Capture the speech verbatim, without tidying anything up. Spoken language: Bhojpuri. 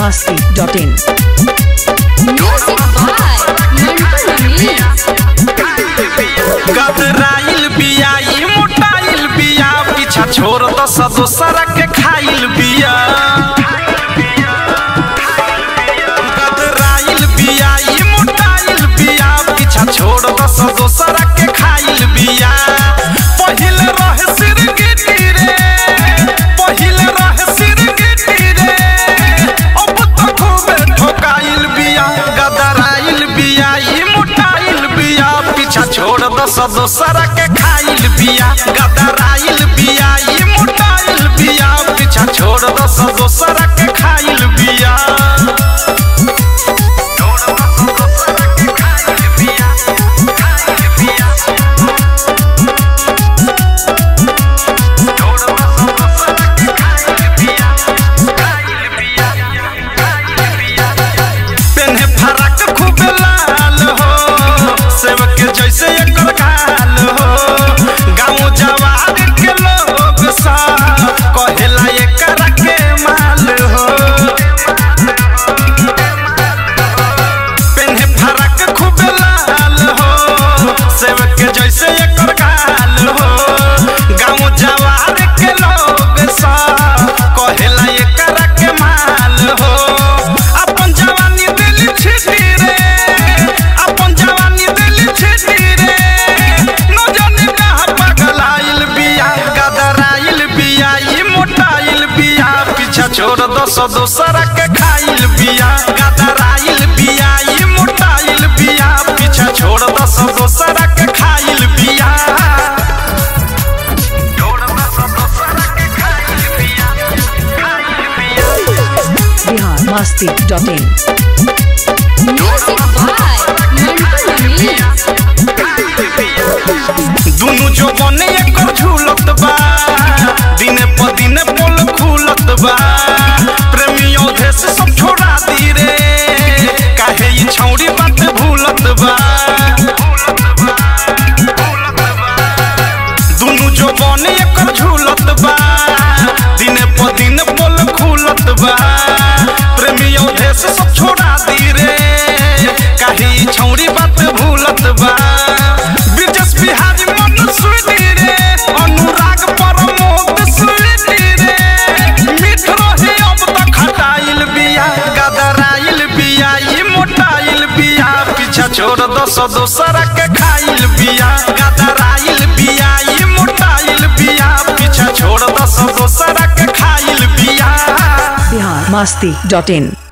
masti dot in. Music by Mantu Mani. गदराइल बिया ई मोटाइल बिया पीछा छोड़ दस दोसरा के खाइल बिया गदराइल बिया ई मोटाइल बिया पीछा छोड़ दस दोसरा के खाइल बिया पहिल रहे सिरगिटी रे पहिल रहे सिरगिटी रे अब तो खूबे ठोकाइल बिया गदराइल बिया ई मोटाइल बिया पीछा छोड़ दस दोसरा के खाइल बिया गदराइल बिया ई मोटाइल बिया पीछा छोड़ दस दोसरा के खाइल बिया पेन्हे फरक खूब लाल हो सेवक जैसे एकर खाल हो गाँव जवार के लोग सा कहेला एकर के माल हो पेन्हे फरक खूब लाल हो सेवक जैसे एकर खाल हो गाँव जवार के लोग सा कहेला एकर के माल हो अपन जवानी दिल छिटी रे अपन जवानी दिल छिटी रे न जाने कहाँ पगलाइल बिया गदराइल बिया ई मोटाइल बिया पीछा छोड़ दस दोसरा के खाइल बिया गदराइल बिया ई मोटाइल बिया पीछा छोड़ दस दोसरा के खाइल बिया Bihar masti dot in. Music by Mantu Mani. दुनु जो बने एकर झूलत बा दिने प दिने पोल खुलत बा प्रेमी औधे से सब छोड़ा दी रे काहे ई छौड़ी बात भूलत बा दुनु जो बने एकर झूलत बा दिने प दिने पोल खुलत बा प्रेमी औधे से सब छोड़ा दी रे काहे ई छौड़ी बात भूलत बा बिरजस बिहारी मन सुनी रे अनुराग परमोद सुनी रे मीठ रहे अब तक खटाइल बिया गदराइल बिया ई मोटाइल बिया पीछा छोड़ दस दोसरा के खाइल बिया गदराइल बिया ई मोटाइल बिया पीछा छोड़ दस दोसरा के खाइल बिया Bihar masti dot in.